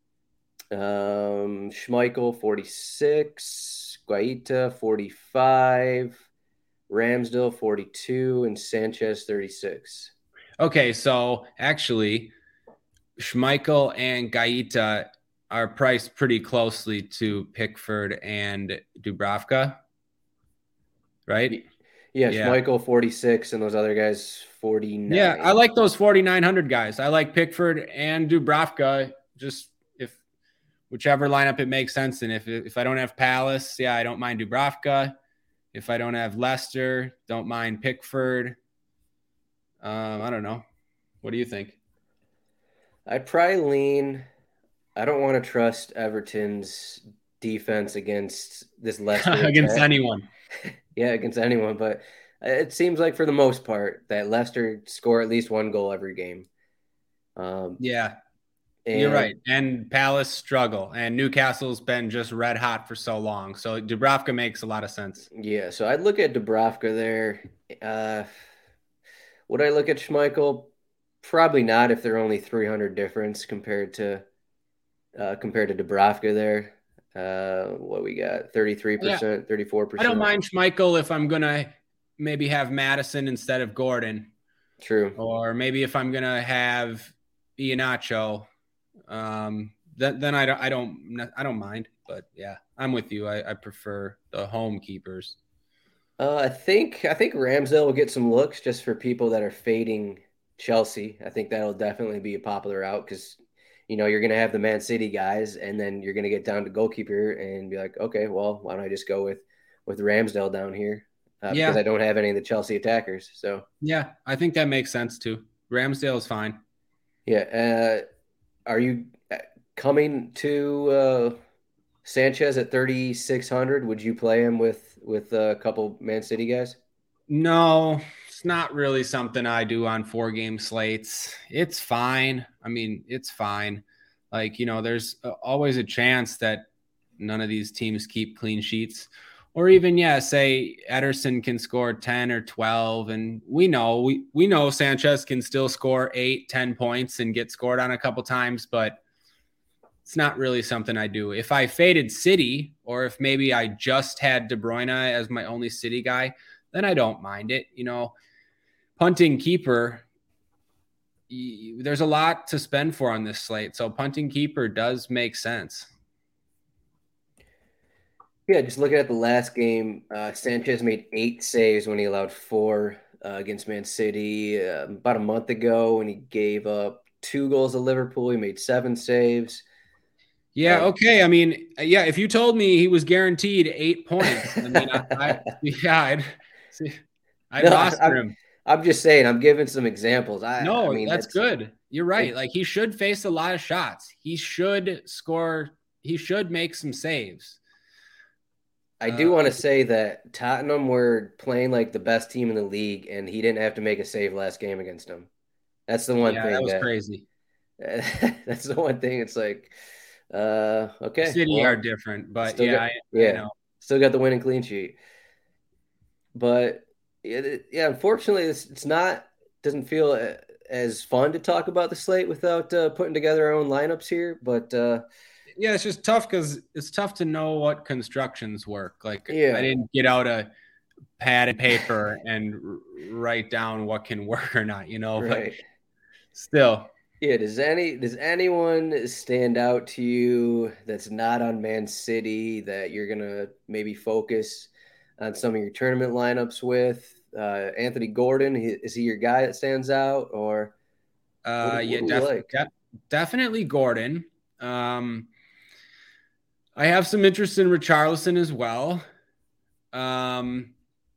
Um, Schmeichel forty-six. Guaita forty-five. Ramsdale forty-two and Sanchez thirty-six. Okay, so actually, Schmeichel and Gaeta are priced pretty closely to Pickford and Dubravka, right? Yeah, Yeah. Schmeichel forty-six and those other guys forty-nine. Yeah, I like those forty-nine hundred guys. I like Pickford and Dubravka, just if whichever lineup it makes sense in. If if I don't have Palace, yeah, I don't mind Dubravka. If I don't have Leicester, don't mind Pickford. Um, I don't know. What do you think? I'd probably lean. I don't want to trust Everton's defense against this Leicester against attack. anyone. Yeah, against anyone. But it seems like for the most part that Leicester score at least one goal every game. Um, yeah, and, you're right. And Palace struggle, and Newcastle's been just red hot for so long. So Dubravka makes a lot of sense. Yeah, so I'd look at Dubravka there. Uh, would I look at Schmeichel? Probably not if they're only three hundred difference compared to uh, compared to Dubravka there. Uh, what we got? thirty-three percent, yeah. thirty-four percent. I don't mind Schmeichel if I'm going to maybe have Maddison instead of Gordon. True. Or maybe if I'm going to have Iheanacho, um, then, then I don't, I don't, I don't mind, but yeah, I'm with you. I, I prefer the home keepers. Uh, I think, I think Ramsdale will get some looks just for people that are fading Chelsea. I think that'll definitely be a popular route because, you know, you're going to have the Man City guys and then you're going to get down to goalkeeper and be like, okay, well, why don't I just go with, with Ramsdale down here? Uh, yeah. Because I don't have any of the Chelsea attackers. So yeah, I think that makes sense too. Ramsdale is fine. Yeah. Uh, are you coming to uh, Sanchez at thirty-six hundred? Would you play him with, with a couple Man City guys? No, it's not really something I do on four game slates. It's fine. I mean, it's fine. Like, you know, there's always a chance that none of these teams keep clean sheets. Or even, yeah, say Ederson can score ten or twelve. And we know, we, we know Sanchez can still score eight, ten points and get scored on a couple times, but it's not really something I do. If I faded City, or if maybe I just had De Bruyne as my only City guy, then I don't mind it. You know, punting keeper, there's a lot to spend for on this slate. So punting keeper does make sense. Yeah, just looking at the last game, uh, Sanchez made eight saves when he allowed four uh, against Man City. Uh, about a month ago when he gave up two goals to Liverpool, he made seven saves. Yeah, uh, okay. I mean, yeah, if you told me he was guaranteed eight points, I mean, I, I, yeah, I'd, I'd no, roster I'm, him. I'm just saying, I'm giving some examples. I, no, I mean, that's, that's good. You're right. Like, he should face a lot of shots. He should score. He should make some saves. I do uh, want to say that Tottenham were playing like the best team in the league, and he didn't have to make a save last game against them. That's the one yeah, thing that was that, crazy. That's the one thing. It's like, uh, okay, City well, are different, but yeah, got, I, yeah, I know. Still got the winning clean sheet. But it, yeah, unfortunately, it's, it's not doesn't feel as fun to talk about the slate without uh, putting together our own lineups here. But uh, yeah, it's just tough because it's tough to know what constructions work. Like, yeah. I didn't get out a pad and paper and r- write down what can work or not, you know, right. But still. Yeah, does any does anyone stand out to you that's not on Man City that you're gonna maybe focus on some of your tournament lineups with? Uh, Anthony Gordon, is he your guy that stands out, or uh, what, yeah, what def- like? def- definitely Gordon. Um, I have some interest in Richarlison as well. Um,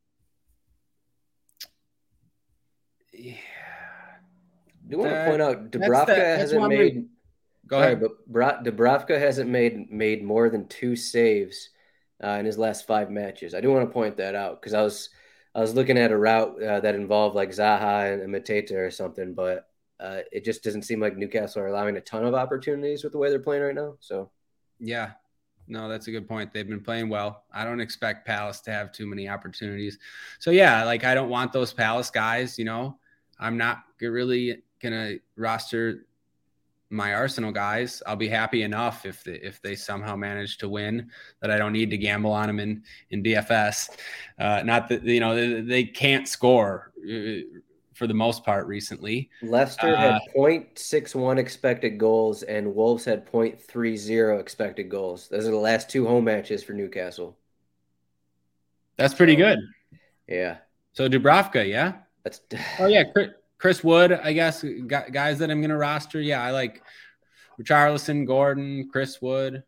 yeah. I do want That- to point out that's Dubravka the- that's hasn't what I'm made. re- Go sorry, ahead. but Bra- Dubravka hasn't made made more than two saves uh, in his last five matches. I do want to point that out because I was I was looking at a route uh, that involved like Zaha and, and Mateta or something, but uh, it just doesn't seem like Newcastle are allowing a ton of opportunities with the way they're playing right now. So Yeah. No, that's a good point. They've been playing well. I don't expect Palace to have too many opportunities. So yeah, like I don't want those Palace guys, you know. I'm not really gonna roster my Arsenal guys. I'll be happy enough if they, if they somehow manage to win that I don't need to gamble on them in, in D F S. Uh, not that, you know, they, they can't score uh, for the most part recently. Leicester Uh, had point six one expected goals and Wolves had point three zero expected goals. Those are the last two home matches for Newcastle. That's pretty So, good. Yeah. So Dubravka, yeah? That's Oh, yeah. Chris, Chris Wood, I guess, guys that I'm going to roster. Yeah, I like Richarlison, Gordon, Chris Wood.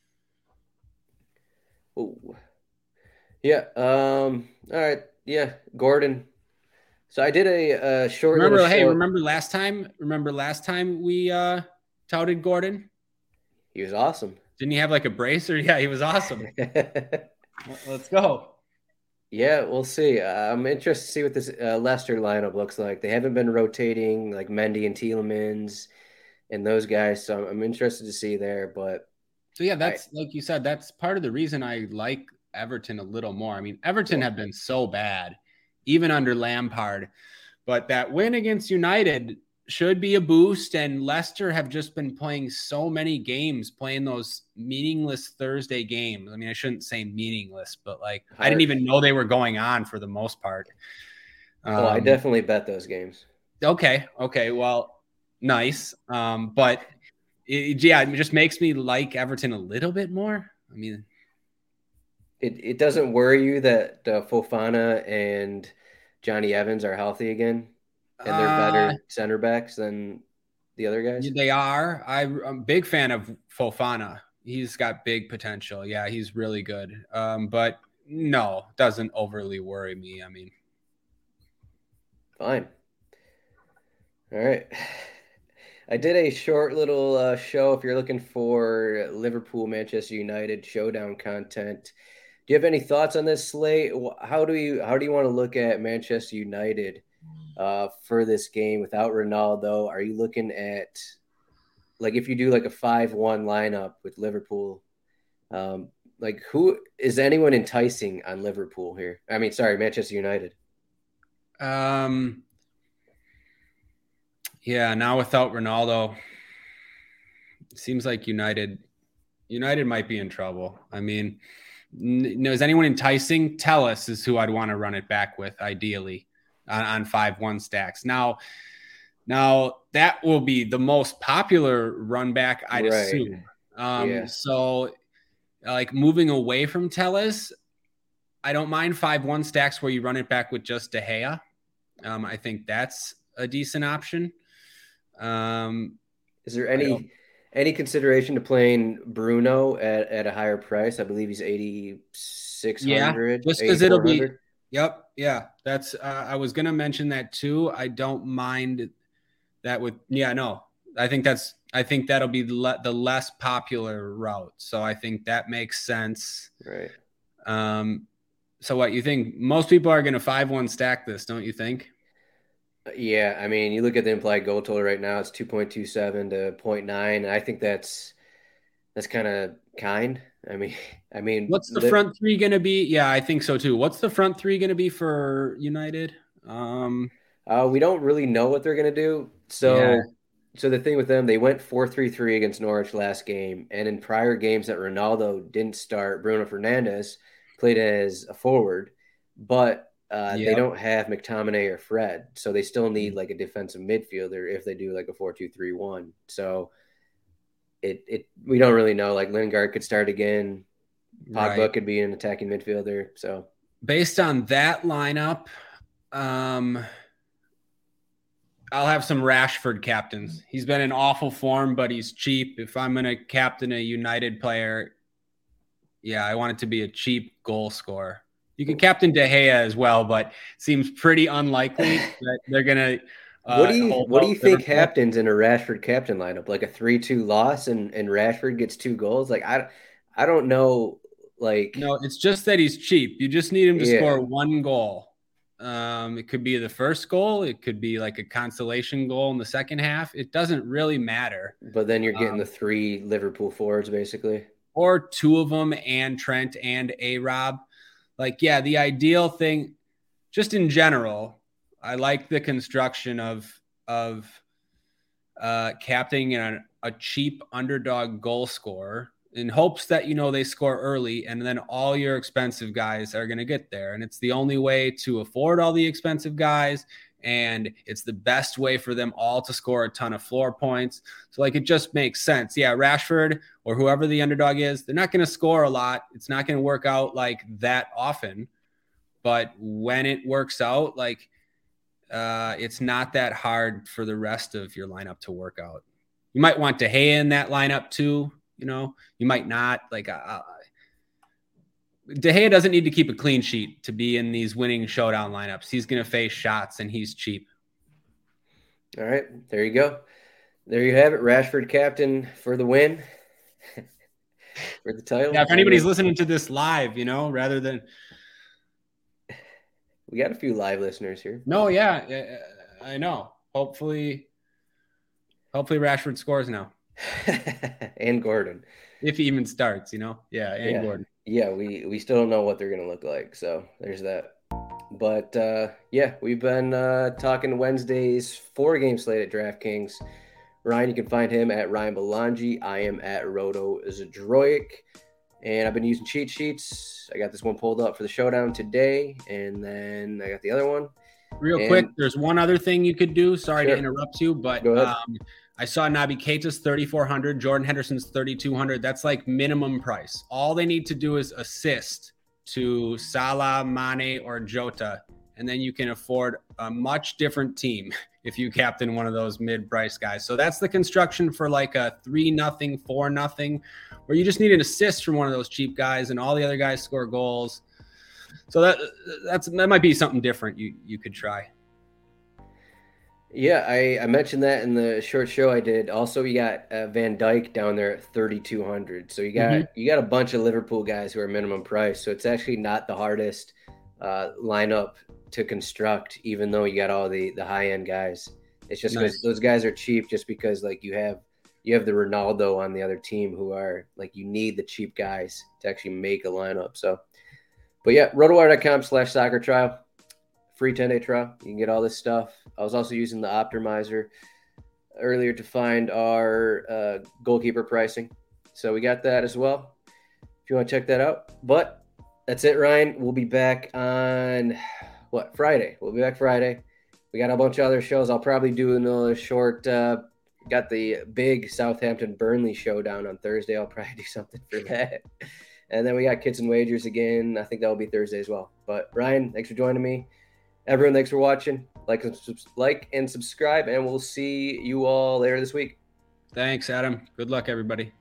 Ooh. Yeah. Um. All right. Yeah. Gordon. So I did a, a short. Remember, little hey, show. remember last time? Remember last time we uh, touted Gordon? He was awesome. Didn't he have like a brace? Or yeah, he was awesome. Let's go. Yeah, we'll see. Uh, I'm interested to see what this uh, Leicester lineup looks like. They haven't been rotating like Mendy and Tielemans and those guys, so I'm, I'm interested to see there. But So yeah, that's I, like you said, that's part of the reason I like Everton a little more. I mean, Everton yeah. have been so bad, even under Lampard, but that win against United should be a boost. And Leicester have just been playing so many games, playing those meaningless Thursday games. I mean, I shouldn't say meaningless, but like Hard. I didn't even know they were going on for the most part. Um, oh, I definitely bet those games. Okay. Okay. Well, nice. Um, but it, yeah, it just makes me like Everton a little bit more. I mean, it, it doesn't worry you that uh, Fofana and Johnny Evans are healthy again? And they're better uh, center backs than the other guys? They are. I, I'm a big fan of Fofana. He's got big potential. Yeah, he's really good. Um, but no, doesn't overly worry me. I mean. Fine. All right. I did a short little uh, show if you're looking for Liverpool, Manchester United showdown content. Do you have any thoughts on this slate? How do you, how do you want to look at Manchester United Uh, for this game without Ronaldo? Are you looking at, like, if you do like a five one lineup with Liverpool, um, like who is anyone enticing on Liverpool here? I mean, sorry, Manchester United. Um, yeah, now without Ronaldo, it seems like United, United might be in trouble. I mean, n- is anyone enticing? Tellus is who I'd want to run it back with, ideally. On, on five one stacks. Now, now that will be the most popular run back, I'd right. assume. Um, yeah. So, like moving away from Telles, I don't mind five one stacks where you run it back with just De Gea. Um, I think that's a decent option. Um, Is there any any consideration to playing Bruno at, at a higher price? I believe he's eighty-six hundred. Yeah, just because it'll be. Yep. Yeah. That's, uh, I was going to mention that too. I don't mind that with, yeah, no, I think that's, I think that'll be le- the less popular route. So I think that makes sense. Right. Um, so what you think most people are going to five one stack this, don't you think? Yeah. I mean, you look at the implied goal total right now, it's two point two seven to zero point nine. And I think that's, that's kind of kind. I mean, I mean, what's the, the front three going to be? Yeah, I think so too. What's the front three going to be for United? Um, uh, we don't really know what they're going to do. So, yeah. so the thing with them, they went four three three against Norwich last game. And in prior games that Ronaldo didn't start, Bruno Fernandes played as a forward, but uh, yep. they don't have McTominay or Fred. So they still need like a defensive midfielder if they do like a four two three one. So, It it we don't really know. Like Lingard could start again. Pogba right. could be an attacking midfielder. So based on that lineup, um, I'll have some Rashford captains. He's been in awful form, but he's cheap. If I'm going to captain a United player, Yeah, I want it to be a cheap goal scorer. You can captain De Gea as well, but it seems pretty unlikely that they're gonna. Uh, what do you hold What do you think Liverpool. happens in a Rashford captain lineup? Like a three two loss, and and Rashford gets two goals. Like I, I don't know. Like No, it's just that he's cheap. You just need him to Yeah. score one goal. Um, it could be the first goal. It could be like a consolation goal in the second half. It doesn't really matter. But then you're getting Um, the three Liverpool forwards basically. Or two of them and Trent and A-Rob. Like, yeah, the ideal thing, just in general, I like the construction of of uh, captaining a, a cheap underdog goal scorer in hopes that, you know, they score early and then all your expensive guys are going to get there. And it's the only way to afford all the expensive guys. And it's the best way for them all to score a ton of floor points. So, like, it just makes sense. Yeah, Rashford or whoever the underdog is, they're not going to score a lot. It's not going to work out like that often. But when it works out, like, uh, it's not that hard for the rest of your lineup to work out. You might want De Gea in that lineup too. You know, you might not. Like, uh, De Gea doesn't need to keep a clean sheet to be in these winning showdown lineups. He's going to face shots and he's cheap. All right, there you go. There you have it. Rashford captain for the win. For the title. Yeah, if anybody's listening to this live, you know, rather than we got a few live listeners here. No, yeah, I know. Hopefully, hopefully Rashford scores now. And Gordon. If he even starts, you know? Yeah, and yeah. Gordon. Yeah, we, we still don't know what they're going to look like. So there's that. But, uh, yeah, we've been uh, talking Wednesday's four-game slate at DraftKings. Ryan, you can find him at Ryan Belangi. I am at Roto Zdroik. And I've been using cheat sheets. I got this one pulled up for the showdown today, and then I got the other one. Real and, quick, there's one other thing you could do. Sorry sure. to interrupt you, but um, I saw Naby Keita's thirty-four hundred, Jordan Henderson's thirty-two hundred. That's like minimum price. All they need to do is assist to Salah, Mane, or Jota, and then you can afford a much different team if you captain one of those mid-price guys. So that's the construction for like a three nothing, four nothing, where you just need an assist from one of those cheap guys and all the other guys score goals. So that that's that might be something different you you could try. Yeah, I, I mentioned that in the short show I did. Also, you got uh, Van Dijk down there at thirty-two hundred. So you got mm-hmm. you got a bunch of Liverpool guys who are minimum price. So it's actually not the hardest uh, lineup to construct, even though you got all the, the high end guys. It's just because nice. Those guys are cheap, just because like you have you have the Ronaldo on the other team who are like you need the cheap guys to actually make a lineup. So, but yeah, rotowire.com slash soccer trial. Free ten-day trial. You can get all this stuff. I was also using the Optimizer earlier to find our uh, goalkeeper pricing. So we got that as well, if you want to check that out. But that's it, Ryan. We'll be back on, what, Friday. We'll be back Friday. We got a bunch of other shows. I'll probably do another short, uh, got the big Southampton-Burnley showdown on Thursday. I'll probably do something for that. And then we got Kits and Wagers again. I think that will be Thursday as well. But Ryan, thanks for joining me. Everyone, thanks for watching. Like and, like and subscribe, and we'll see you all later this week. Thanks, Adam. Good luck, everybody.